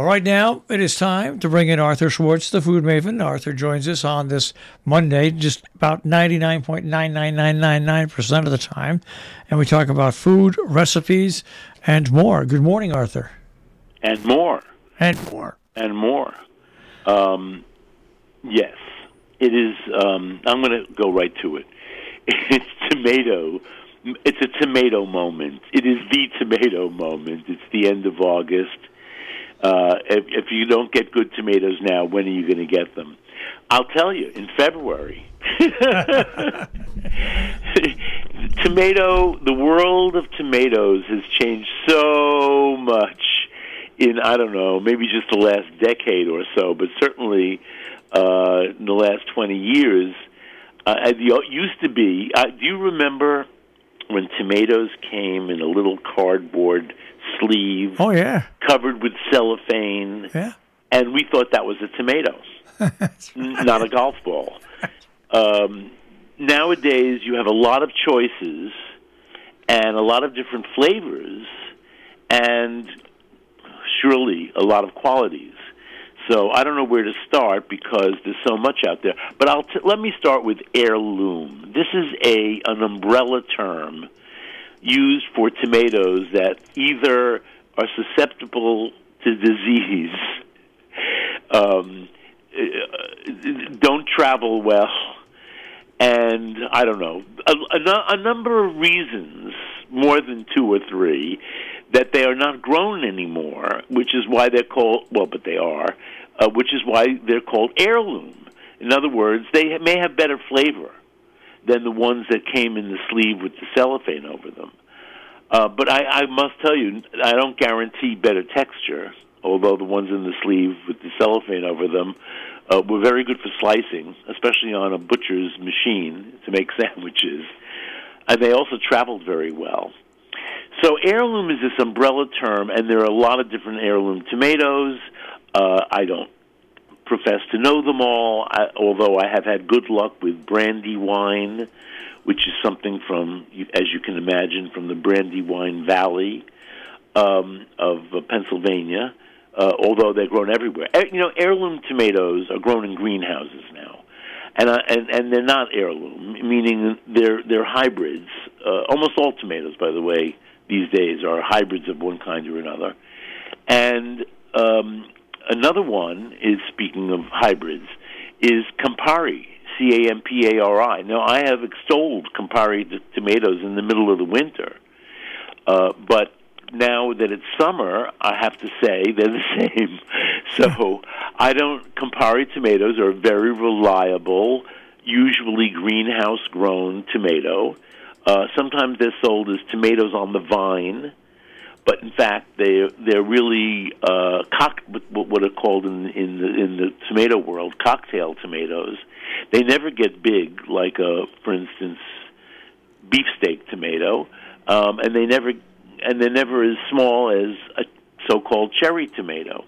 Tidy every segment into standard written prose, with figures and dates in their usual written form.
All right, now it is time to bring in Arthur Schwartz, the food maven. Arthur joins us on this Monday, just about 99.99999% of the time, and we talk about food, recipes, and more. Good morning, Arthur. And more. And more. And more. Yes, it is. I'm going to go right to it. It's tomato. It's a tomato moment. It is the tomato moment. It's the end of August. If you don't get good tomatoes now, when are you going to get them? I'll tell you, in February. The world of tomatoes has changed so much in, I don't know, maybe just the last decade or so, but certainly in the last 20 years. It used to be, do you remember when tomatoes came in a little cardboard sleeve, covered with cellophane, and we thought that was a tomato, not a golf ball. Nowadays, you have a lot of choices and a lot of different flavors, and surely a lot of qualities. So I don't know where to start because there's so much out there. But let me start with heirloom. This is an umbrella term used for tomatoes that either are susceptible to disease, don't travel well, and I don't know, a number of reasons, more than two or three, that they are not grown anymore, which is why they're called, but they are, which is why they're called heirloom. In other words, they may have better flavor than the ones that came in the sleeve with the cellophane over them. But I must tell you, I don't guarantee better texture, although the ones in the sleeve with the cellophane over them were very good for slicing, especially on a butcher's machine to make sandwiches. And they also traveled very well. So heirloom is this umbrella term, and there are a lot of different heirloom tomatoes. I don't profess to know them all, although I have had good luck with Brandywine, which is something from, as you can imagine, from the Brandywine Valley of Pennsylvania, although they're grown everywhere. Heirloom tomatoes are grown in greenhouses now, and they're not heirloom, meaning they're hybrids. Almost all tomatoes, by the way, these days are hybrids of one kind or another. And another one is, speaking of hybrids, is Campari, Campari. Now, I have extolled Campari tomatoes in the middle of the winter, but now that it's summer, I have to say they're the same. So Campari tomatoes are very reliable, usually greenhouse-grown tomato. Sometimes they're sold as tomatoes on the vine, but in fact they're really what are called in the tomato world cocktail tomatoes. They never get big like for instance, beefsteak tomato, and they're never as small as a so-called cherry tomato.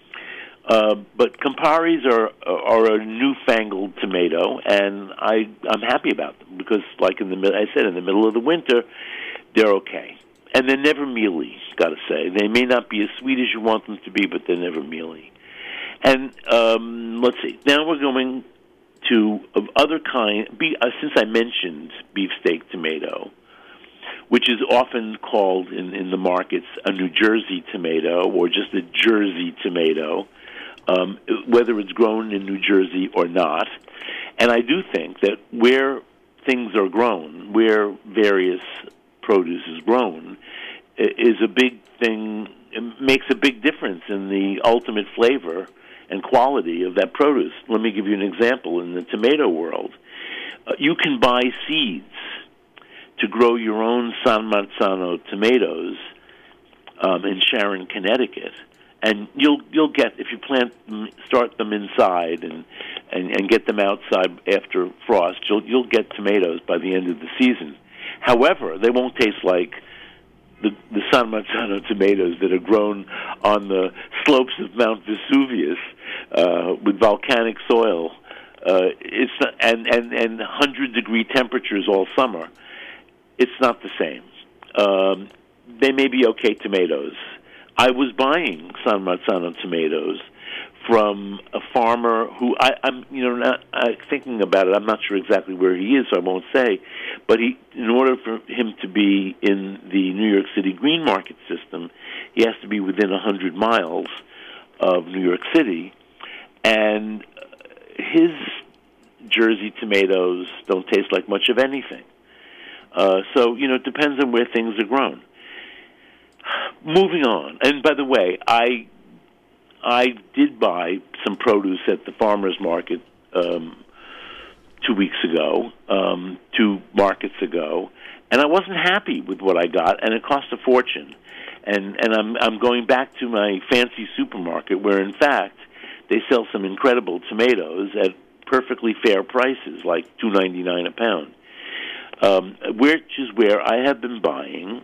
But Camparis are a newfangled tomato, and I'm happy about them because, like in the middle of the winter, they're okay, and they're never mealy. Got to say, they may not be as sweet as you want them to be, but they're never mealy. And let's see. Now we're going to other kind. Since I mentioned beefsteak tomato, which is often called in the markets a New Jersey tomato or just a Jersey tomato. Whether it's grown in New Jersey or not. And I do think that where things are grown, where various produce is grown, is a big thing. It makes a big difference in the ultimate flavor and quality of that produce. Let me give you an example. In the tomato world, you can buy seeds to grow your own San Marzano tomatoes in Sharon, Connecticut. And you'll get, if you start them inside and get them outside after frost, you'll get tomatoes by the end of the season. However, they won't taste like the San Marzano tomatoes that are grown on the slopes of Mount Vesuvius with volcanic soil. It's not, and 100-degree temperatures all summer. It's not the same. They may be okay tomatoes, I was buying San Marzano tomatoes from a farmer who I'm not thinking about it. I'm not sure exactly where he is, so I won't say. But in order for him to be in the New York City green market system, he has to be within 100 miles of New York City, and his Jersey tomatoes don't taste like much of anything. So it depends on where things are grown. Moving on, and by the way, I did buy some produce at the farmer's market 2 weeks ago, 2 markets ago, and I wasn't happy with what I got, and it cost a fortune. And I'm going back to my fancy supermarket where, in fact, they sell some incredible tomatoes at perfectly fair prices, like $2.99 a pound, which is where I have been buying.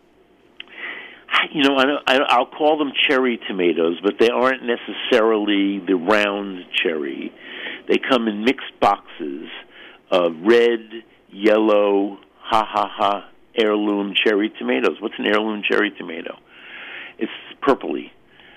I'll call them cherry tomatoes, but they aren't necessarily the round cherry. They come in mixed boxes of red, yellow, heirloom cherry tomatoes. What's an heirloom cherry tomato? It's purpley.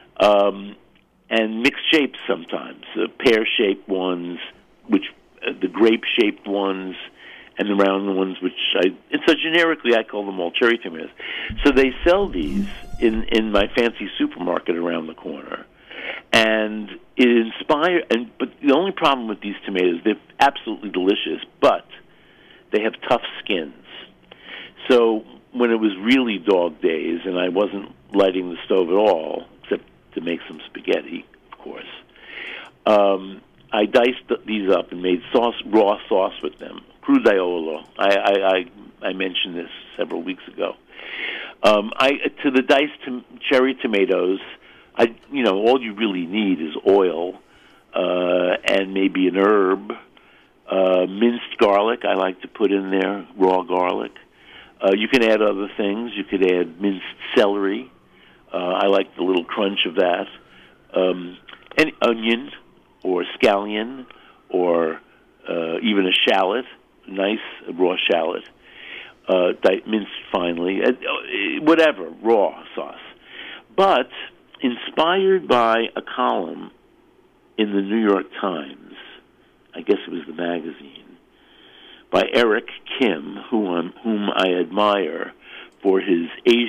And mixed shapes sometimes. Pear-shaped ones, the grape-shaped ones, and the round ones, so generically I call them all cherry tomatoes. So they sell these in my fancy supermarket around the corner, and it inspired. But the only problem with these tomatoes, they're absolutely delicious, but they have tough skins. So when it was really dog days and I wasn't lighting the stove at all, except to make some spaghetti, of course, I diced these up and made raw sauce with them. Crudaiolo. I mentioned this several weeks ago. To the diced cherry tomatoes, all you really need is oil and maybe an herb, minced garlic. I like to put in there raw garlic. You can add other things. You could add minced celery. I like the little crunch of that. An onion or scallion or even a shallot. Nice raw shallot, minced finely, whatever, raw sauce. But inspired by a column in the New York Times, I guess it was the magazine, by Eric Kim, whom I admire for his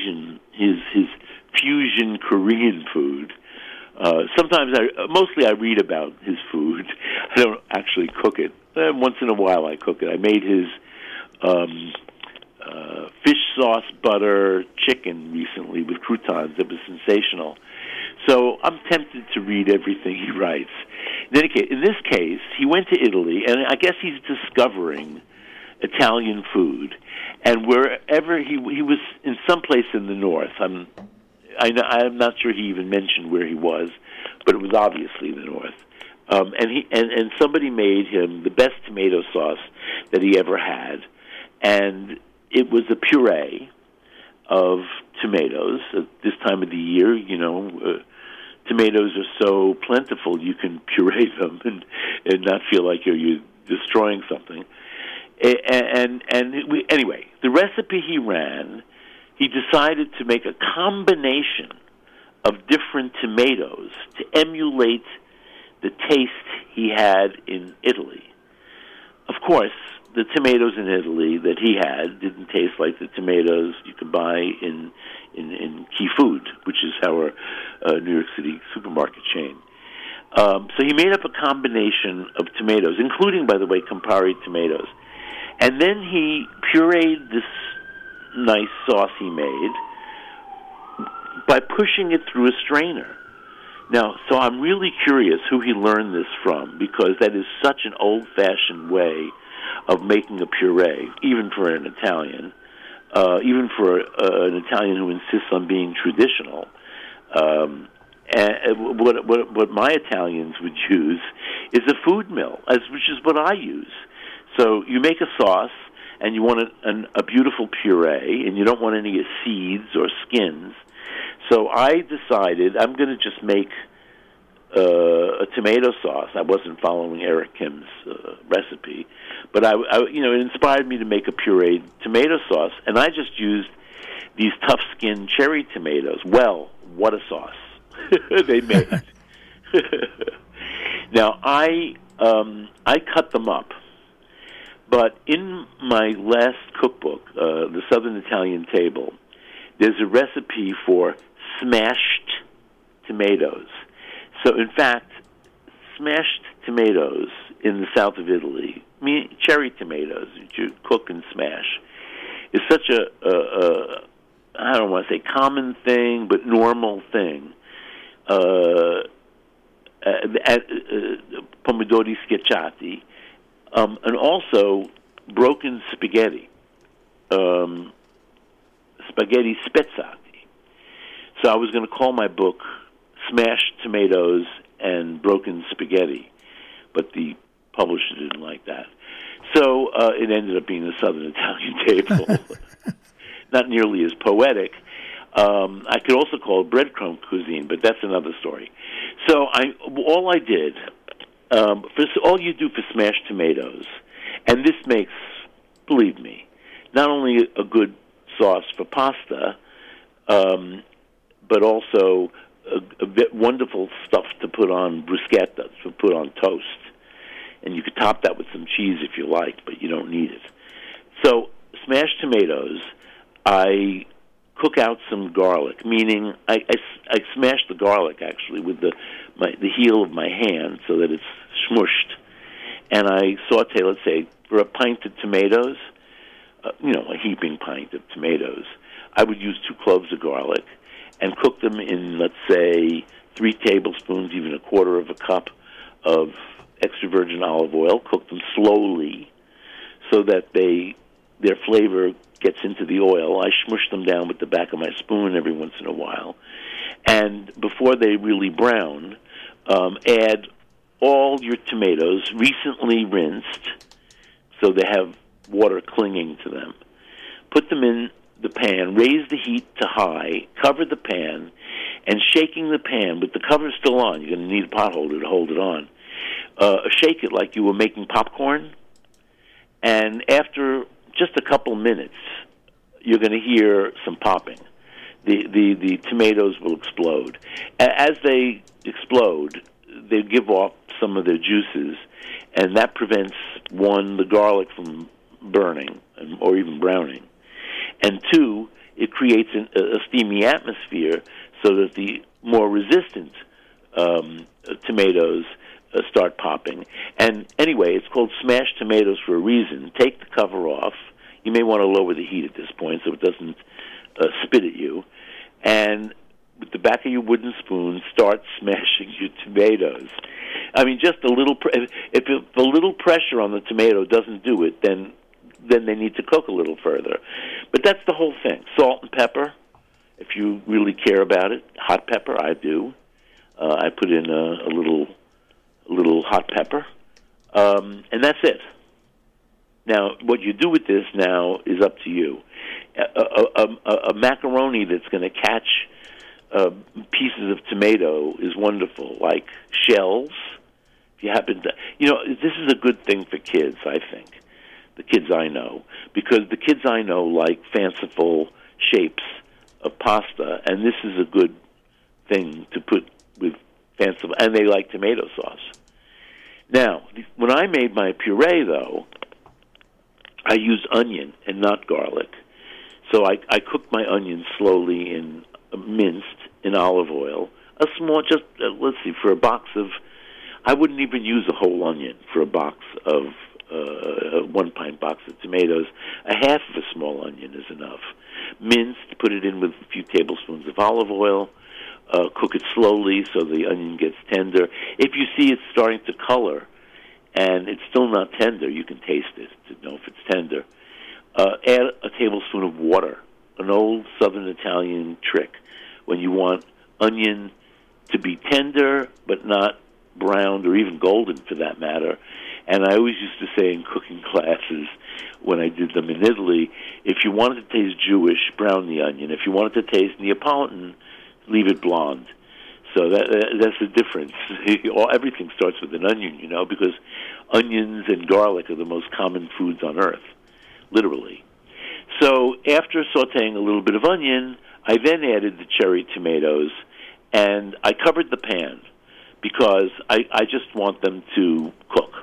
fusion Korean food. Mostly I read about his food. I don't actually cook it. Once in a while I cook it. I made his fish sauce butter chicken recently with croutons. It was sensational. So I'm tempted to read everything he writes. In this case, he went to Italy, and I guess he's discovering Italian food. And wherever he was in some place in the north, I'm not sure he even mentioned where he was, but it was obviously the north. And somebody made him the best tomato sauce that he ever had, and it was a puree of tomatoes. At this time of the year, tomatoes are so plentiful you can puree them and not feel like you're destroying something. Anyway, the recipe he ran, he decided to make a combination of different tomatoes to emulate the taste he had in Italy. Of course, the tomatoes in Italy that he had didn't taste like the tomatoes you could buy in Key Food, which is our New York City supermarket chain. So he made up a combination of tomatoes, including, by the way, Campari tomatoes. And then he pureed this nice sauce he made by pushing it through a strainer. Now, so I'm really curious who he learned this from, because that is such an old-fashioned way of making a puree, even for an Italian, even for an Italian who insists on being traditional. And what my Italians would use is a food mill, which is what I use. So you make a sauce, and you want a beautiful puree, and you don't want any seeds or skins. So I decided I'm going to just make a tomato sauce. I wasn't following Eric Kim's recipe, but it inspired me to make a pureed tomato sauce, and I just used these tough-skinned cherry tomatoes, well what a sauce they made. Now, I cut them up, but in my last cookbook, The Southern Italian Table, there's a recipe for smashed tomatoes. So, in fact, smashed tomatoes in the south of Italy, cherry tomatoes that you cook and smash, is such a I don't want to say common thing, but normal thing. Pomodori schiacciati, and also broken spaghetti, spaghetti spezzati. So I was going to call my book Smashed Tomatoes and Broken Spaghetti, but the publisher didn't like that. So it ended up being the Southern Italian Table. Not nearly as poetic. I could also call it breadcrumb cuisine, but that's another story. So all you do for smashed tomatoes, and this makes, believe me, not only a good sauce for pasta, but also a bit wonderful stuff to put on bruschetta, to put on toast. And you could top that with some cheese if you like, but you don't need it. So smashed tomatoes, I cook out some garlic, meaning I smash the garlic actually with the heel of my hand so that it's smushed, and I saute, let's say, for a pint of tomatoes, a heaping pint of tomatoes, I would use 2 cloves of garlic and cook them in, let's say, 3 tablespoons, even a quarter of a cup of extra virgin olive oil. Cook them slowly so that their flavor gets into the oil. I smush them down with the back of my spoon every once in a while. And before they really brown, add all your tomatoes, recently rinsed, so they have water clinging to them. Put them in the pan, raise the heat to high, cover the pan, and shaking the pan with the cover still on. You're going to need a pot holder to hold it on. Shake it like you were making popcorn, and after just a couple minutes, you're going to hear some popping. The tomatoes will explode. As they explode, they give off some of their juices, and that prevents, 1, the garlic from burning or even browning, and 2, it creates a steamy atmosphere so that the more resistant tomatoes start popping. And anyway, it's called smashed tomatoes for a reason. Take the cover off. You may want to lower the heat at this point so it doesn't spit at you. And with the back of your wooden spoon, start smashing your tomatoes. I mean, just a little. If a little pressure on the tomato doesn't do it, then they need to cook a little further. But that's the whole thing. Salt and pepper, if you really care about it. Hot pepper, I do. I put in a little hot pepper, and that's it. Now, what you do with this now is up to you. A macaroni that's going to catch pieces of tomato is wonderful, like shells. If you happen to, this is a good thing for kids, I think. The kids I know, because the kids I know like fanciful shapes of pasta, and this is a good thing to put with fanciful, and they like tomato sauce. Now, when I made my puree, though, I used onion and not garlic. So I cooked my onions slowly in minced in olive oil. A small, just, let's see, for a box of, I wouldn't even use a whole onion for a box of, a 1-pint box of tomatoes. A half of a small onion is enough. Minced, put it in with a few tablespoons of olive oil. Cook it slowly so the onion gets tender. If you see it's starting to color and it's still not tender, you can taste it to know if it's tender. Add a tablespoon of water, an old Southern Italian trick. When you want onion to be tender but not browned or even golden for that matter. And I always used to say in cooking classes when I did them in Italy, if you wanted to taste Jewish, brown the onion. If you wanted to taste Neapolitan, leave it blonde. So that's the difference. Everything starts with an onion, because onions and garlic are the most common foods on earth, literally. So after sautéing a little bit of onion, I then added the cherry tomatoes, and I covered the pan because I just want them to cook.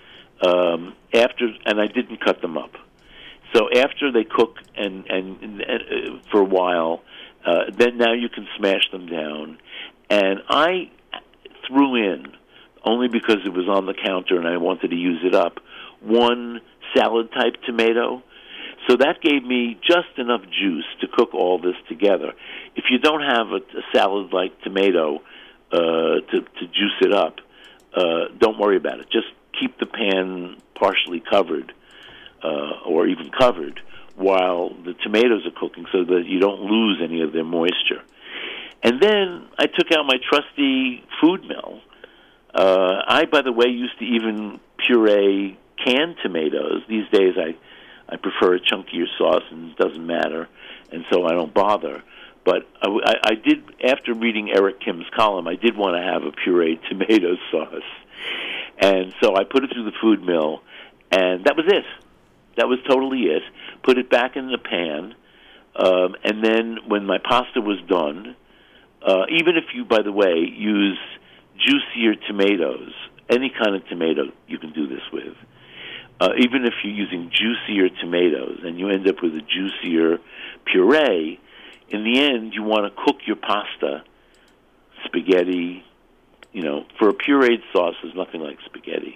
And I didn't cut them up. So after they cook and for a while, then now you can smash them down. And I threw in, only because it was on the counter and I wanted to use it up, one salad-type tomato. So that gave me just enough juice to cook all this together. If you don't have a salad-like tomato to juice it up, don't worry about it. Just keep the pan partially covered or even covered while the tomatoes are cooking so that you don't lose any of their moisture. And then I took out my trusty food mill. I, by the way, used to even puree canned tomatoes. These days I prefer a chunkier sauce, and it doesn't matter, and so I don't bother. But I did, after reading Eric Kim's column, I did want to have a pureed tomato sauce. And so I put it through the food mill, and that was it. That was totally it. Put it back in the pan, and then when my pasta was done, even if you, by the way, use juicier tomatoes, any kind of tomato you can do this with, even if you're using juicier tomatoes and you end up with a juicier puree, in the end you want to cook your pasta, spaghetti, for a pureed sauce, there's nothing like spaghetti.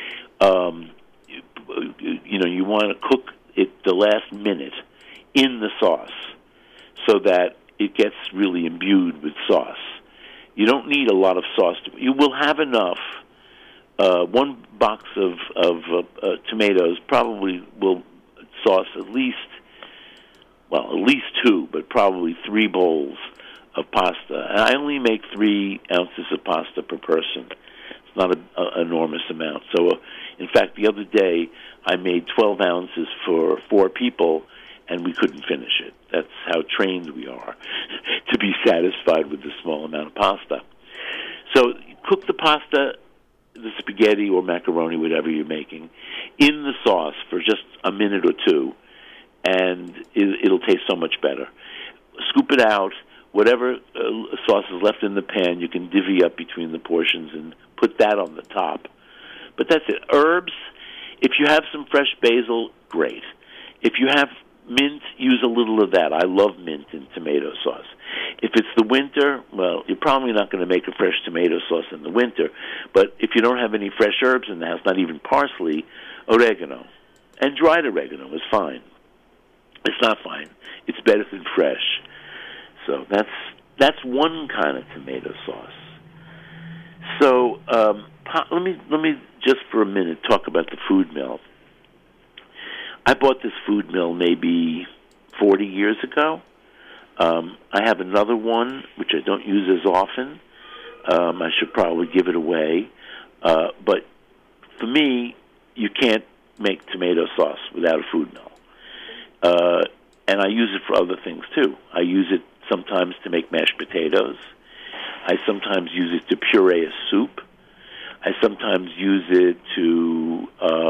You want to cook it the last minute in the sauce so that it gets really imbued with sauce. You don't need a lot of sauce. You will have enough. One box of tomatoes probably will sauce at least two, but probably 3 bowls of pasta. And I only make 3 ounces of pasta per person. It's not an enormous amount. So, in fact, the other day I made 12 ounces for 4 people, and we couldn't finish it. That's how trained we are to be satisfied with the small amount of pasta. So cook the pasta, the spaghetti or macaroni, whatever you're making, in the sauce for just a minute or two, and it'll taste so much better. Scoop it out. Whatever sauce is left in the pan, you can divvy up between the portions and put that on the top. But that's it. Herbs, if you have some fresh basil, great. If you have mint, use a little of that. I love mint in tomato sauce. If it's the winter, well, you're probably not going to make a fresh tomato sauce in the winter. But if you don't have any fresh herbs in the house, not even parsley, oregano. And dried oregano is fine. It's not fine. It's better than fresh. So that's one kind of tomato sauce. So let me just for a minute talk about the food mill. I bought this food mill maybe 40 years ago. I have another one which I don't use as often. I should probably give it away. But for me, you can't make tomato sauce without a food mill. And I use it for other things too. I use it sometimes to make mashed potatoes. I sometimes use it to puree a soup. I sometimes use it to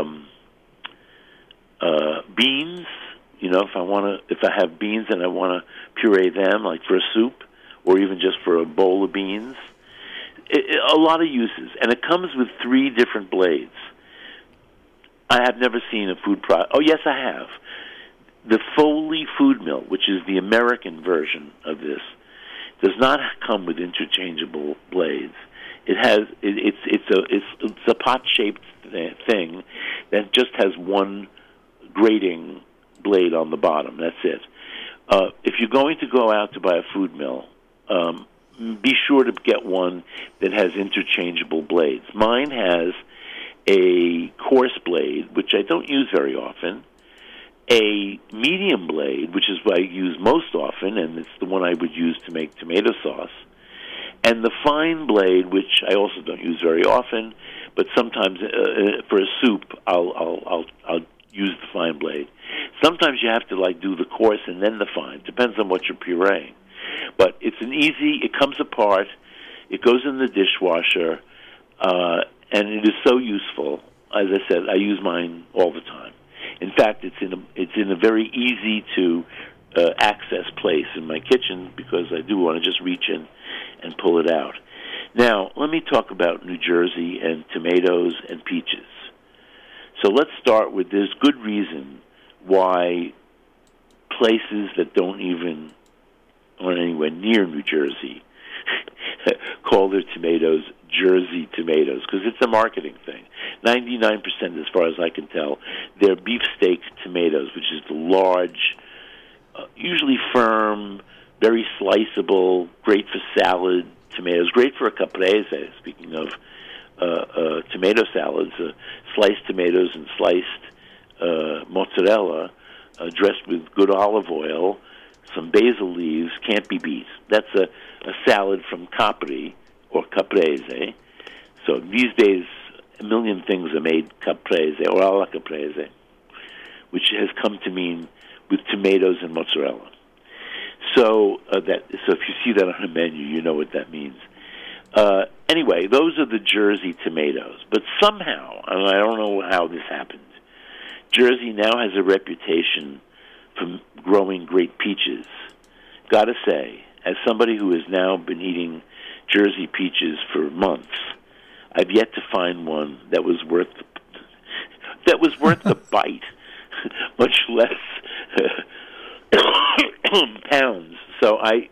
beans. If I have beans and I want to puree them, like for a soup, or even just for a bowl of beans. A lot of uses, and it comes with 3 different blades. I have never seen a food product. Oh, yes, I have. The Foley food mill, which is the American version of this, does not come with interchangeable blades. It's a pot-shaped thing that just has one grating blade on the bottom. That's it. If you're going to go out to buy a food mill, be sure to get one that has interchangeable blades. Mine has a coarse blade, which I don't use very often, a medium blade, which is what I use most often, and it's the one I would use to make tomato sauce, and the fine blade, which I also don't use very often, but sometimes for a soup, I'll use the fine blade. Sometimes you have to do the coarse and then the fine. Depends on what you're pureeing. But it comes apart, it goes in the dishwasher, and it is so useful. As I said, I use mine all the time. In fact, it's in a very easy to access place in my kitchen because I do want to just reach in and pull it out. Now, let me talk about New Jersey and tomatoes and peaches. So let's start with there's good reason why places that aren't anywhere near New Jersey call their tomatoes Jersey tomatoes, because it's a marketing thing. 99%, as far as I can tell, they're beefsteak tomatoes, which is the large, usually firm, very sliceable, great for salad tomatoes, great for a caprese, speaking of tomato salads, sliced tomatoes and sliced mozzarella, dressed with good olive oil, some basil leaves, can't be beat. That's a salad from Capri, or caprese. So these days, a million things are made caprese, or alla caprese, which has come to mean with tomatoes and mozzarella. So if you see that on a menu, you know what that means. Anyway, those are the Jersey tomatoes. But somehow, and I don't know how this happened, Jersey now has a reputation for growing great peaches. Gotta say, as somebody who has now been eating Jersey peaches for months, I've yet to find one that was worth the bite, much less pounds. So I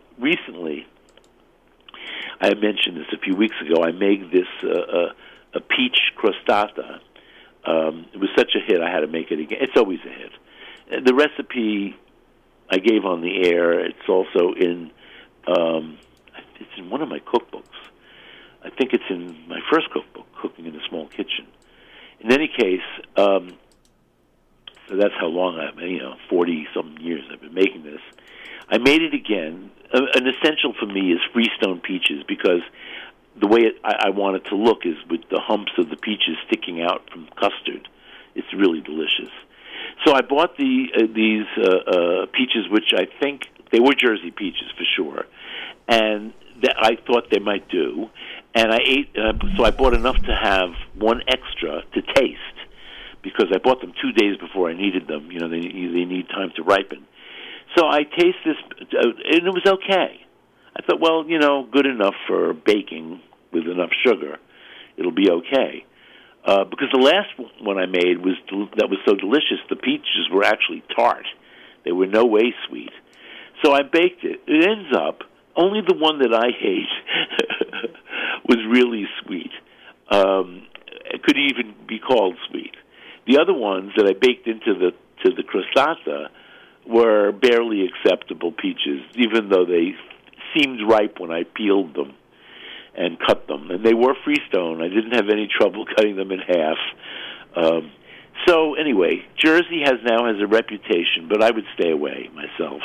mentioned this a few weeks ago, I made this a peach crostata. It was such a hit, I had to make it again. It's always a hit. The recipe I gave on the air, it's also in one of my cookbooks. I think it's in my first cookbook, Cooking in a Small Kitchen. In any case, so that's how long 40-something years I've been making this. I made it again. An essential for me is Freestone peaches, because the way I want it to look is with the humps of the peaches sticking out from custard. It's really delicious. So I bought these peaches, which I think they were Jersey peaches for sure, and that I thought they might do. And I ate. So I bought enough to have one extra to taste, because I bought them 2 days before I needed them. You know, they need time to ripen. So I taste this, and it was okay. I thought, well, good enough for baking with enough sugar. It'll be okay. Because the last one I made that was so delicious, the peaches were actually tart. They were no way sweet. So I baked it. It ends up, only the one that I ate was really sweet. It could even be called sweet. The other ones that I baked into the crostata were barely acceptable peaches, even though they seemed ripe when I peeled them and cut them. And they were Freestone. I didn't have any trouble cutting them in half. So anyway, Jersey now has a reputation, but I would stay away myself.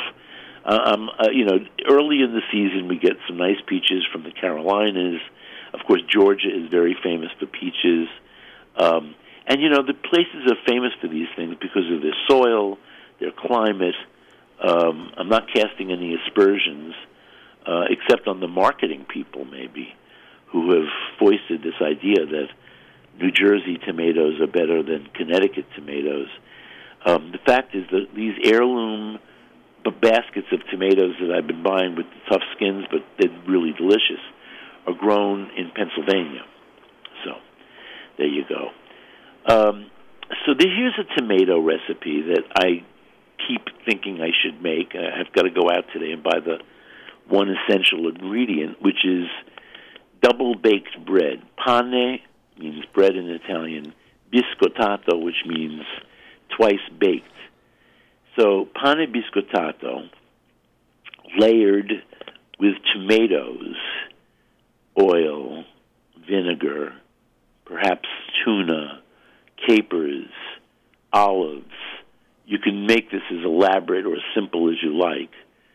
Early in the season we get some nice peaches from the Carolinas. Of course, Georgia is very famous for peaches. And the places are famous for these things because of their soil, their climate. I'm not casting any aspersions, except on the marketing people, maybe, who have foisted this idea that New Jersey tomatoes are better than Connecticut tomatoes. The fact is that these heirloom baskets of tomatoes that I've been buying with the tough skins, but they're really delicious, are grown in Pennsylvania. So there you go. Here's a tomato recipe that I keep thinking I should make. I've got to go out today and buy the one essential ingredient, which is double-baked bread. Pane means bread in Italian. Biscottato, which means twice baked. So pane biscottato, layered with tomatoes, oil, vinegar, perhaps tuna, capers, olives. You can make this as elaborate or as simple as you like.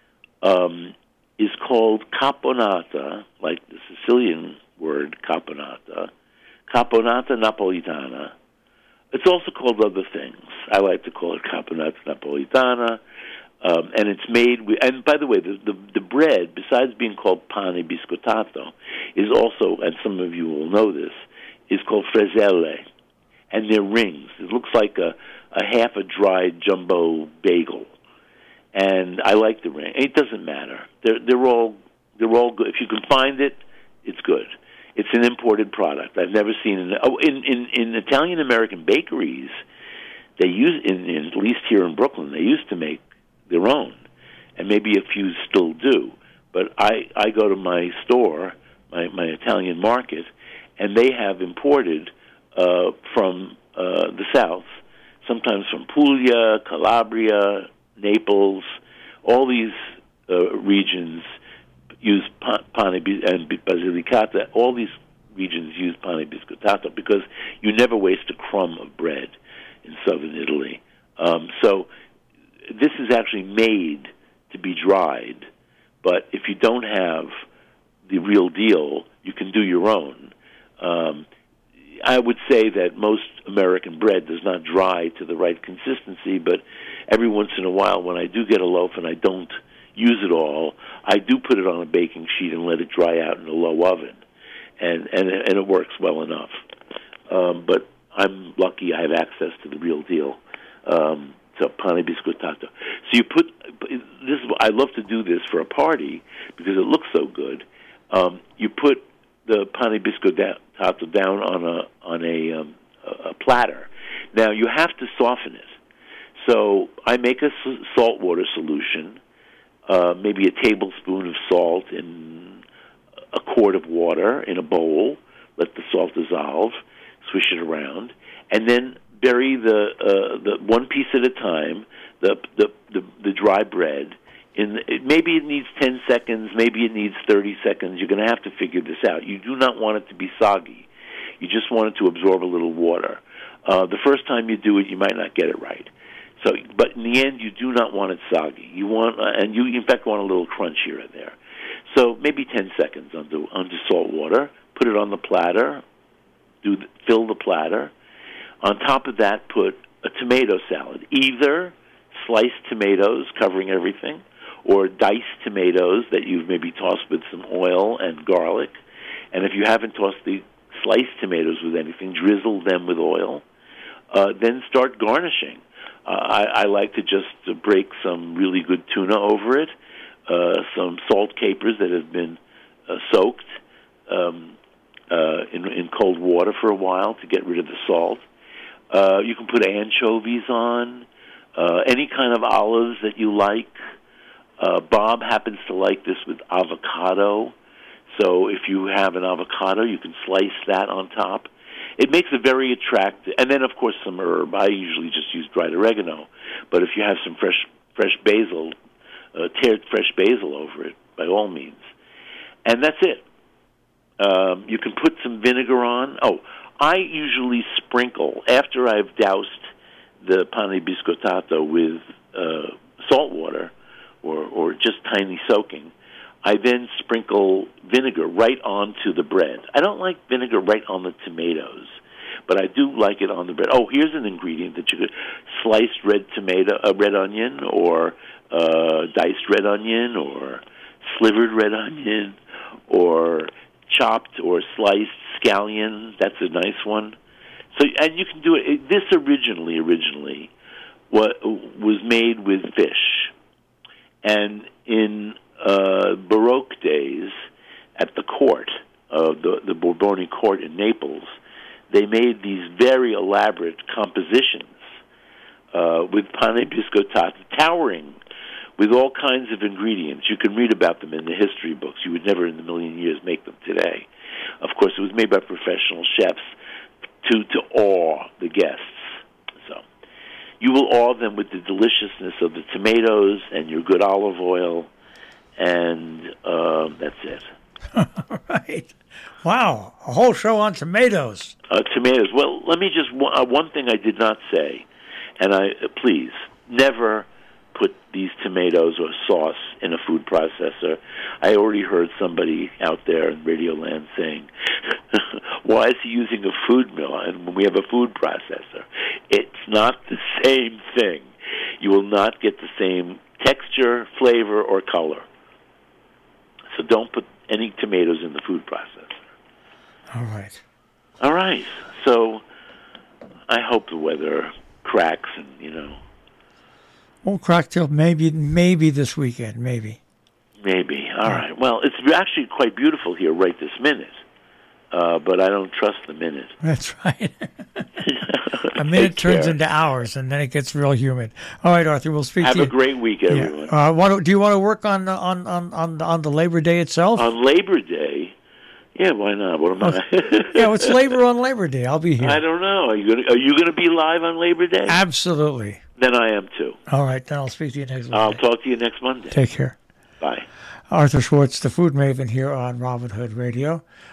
Is called caponata, like the Sicilian word caponata napolitana. It's also called other things. I like to call it caponata napolitana, and it's made with. And by the way, the bread, besides being called pane biscottato, is also, and some of you will know this, is called frezzelle, and they're rings. It looks like a half a dried jumbo bagel. and I like the ring. It doesn't matter. They're all good. If you can find it, it's good. It's an imported product. I've never seen it. Oh, in Italian American bakeries, they use at least here in Brooklyn, they used to make their own, and maybe a few still do. But I go to my store, my Italian market, and they have imported from the South, sometimes from Puglia, Calabria, Naples, all these regions use pane and Basilicata. All these regions use pane biscottato because you never waste a crumb of bread in southern Italy. So this is actually made to be dried, but if you don't have the real deal, you can do your own. I would say that most American bread does not dry to the right consistency, but every once in a while when I do get a loaf and I don't use it all, I do put it on a baking sheet and let it dry out in a low oven, and it works well enough. But I'm lucky I have access to the real deal. So pane biscottato. So you put this. I love to do this for a party because it looks so good. You put the pane biscottato down on a platter. Now you have to soften it. So I make a saltwater solution, maybe a tablespoon of salt in a quart of water in a bowl. Let the salt dissolve. Swish it around, and then bury the one piece at a time, the dry bread. Maybe it needs 10 seconds, maybe it needs 30 seconds. You're going to have to figure this out. You do not want it to be soggy. You just want it to absorb a little water. The first time you do it, you might not get it right. So, but in the end, you do not want it soggy. You want, and you in fact want a little crunch here and there. So maybe 10 seconds under salt water. Put it on the platter. Fill the platter. On top of that, put a tomato salad, either sliced tomatoes covering everything, or diced tomatoes that you've maybe tossed with some oil and garlic. And if you haven't tossed the sliced tomatoes with anything, drizzle them with oil. Then start garnishing. I like to just break some really good tuna over it, some salt capers that have been soaked in cold water for a while to get rid of the salt. You can put anchovies on, any kind of olives that you like. Bob happens to like this with avocado, so if you have an avocado, you can slice that on top. It makes it very attractive. And then, of course, some herb. I usually just use dried oregano, but if you have some fresh basil, tear fresh basil over it, by all means. And that's it. You can put some vinegar on. Oh, I usually sprinkle, after I've doused the pane biscottato with salt water or just tiny soaking, I then sprinkle vinegar right onto the bread. I don't like vinegar right on the tomatoes, but I do like it on the bread. Oh, here's an ingredient that you could: sliced red onion, or diced red onion, or slivered red onion, or chopped or sliced scallion. That's a nice one. So, and you can do it. This originally was made with fish, and in Baroque days, at the court, the Borbone court in Naples, they made these very elaborate compositions with pane biscottato, towering, with all kinds of ingredients. You can read about them in the history books. You would never in a million years make them today. Of course, it was made by professional chefs to awe the guests. So you will awe them with the deliciousness of the tomatoes and your good olive oil, and that's it. All right. Wow, a whole show on tomatoes. Tomatoes. Well, let me just, one thing I did not say, and please, never put these tomatoes or sauce in a food processor. I already heard somebody out there in Radio Land saying, why is he using a food mill when we have a food processor? It's not the same thing. You will not get the same texture, flavor, or color. So don't put any tomatoes in the food processor. All right. All right. So I hope the weather cracks and, won't crack till maybe this weekend, maybe. Maybe. All right. Well, it's actually quite beautiful here right this minute, but I don't trust the minute. That's right. A minute turns into hours, and then it gets real humid. All right, Arthur, we'll speak to you. Have a great week, everyone. Yeah. Do you want to work on the Labor Day itself? On Labor Day? Yeah, why not? What am I? Yeah, it's Labor on Labor Day. I'll be here. I don't know. Are you gonna be live on Labor Day? Absolutely. Then I am too. All right, then I'll speak to you next Monday. I'll talk to you next Monday. Take care. Bye. Arthur Schwartz, the Food Maven, here on Robin Hood Radio.